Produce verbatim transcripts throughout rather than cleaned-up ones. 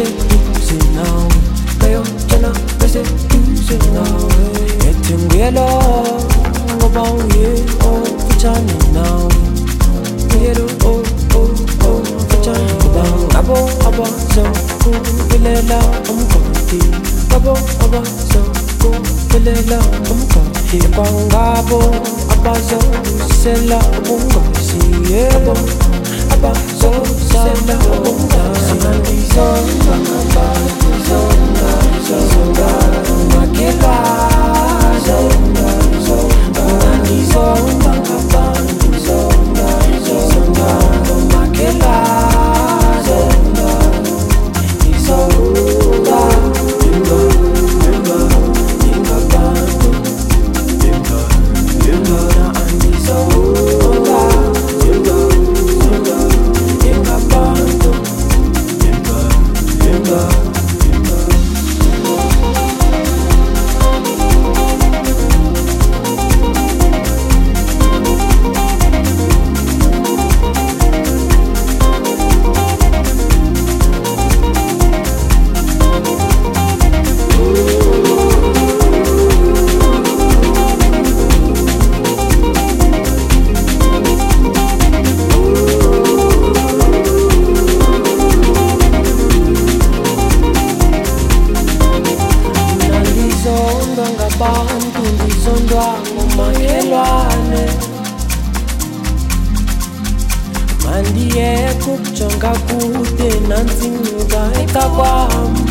beseduze nawe, bayotshela beseduze nawe. Ethi nguyelo ngoba uye ofutshane nawe, nguyelo oh oh oh ofutshane ngoba ngabo abazokuvelela umgodi, ngabo abazokuvelela umgodi, kwangabo abazosela ubungozi, yebo abazosela ubungozi. Ngizonga ngabantu, zonga zonga makelwa, zonga zonga ngizonga ngabantu, zonga zonga makelwa, zonga ngizonga imba imba ingabantu imba imba ngizonga imba imba ingabantu imba imba. Ngabantu ngizondwa ngomakhelwane, mandiyeka ukujonga kude nansi ngcuka ekakwami.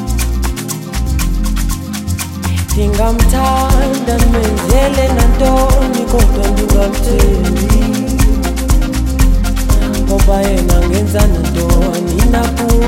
Ndingamthanda ndimenzele nantoni kodwa ndingamthembi, ngoba yena ngenza nantoni nakuye.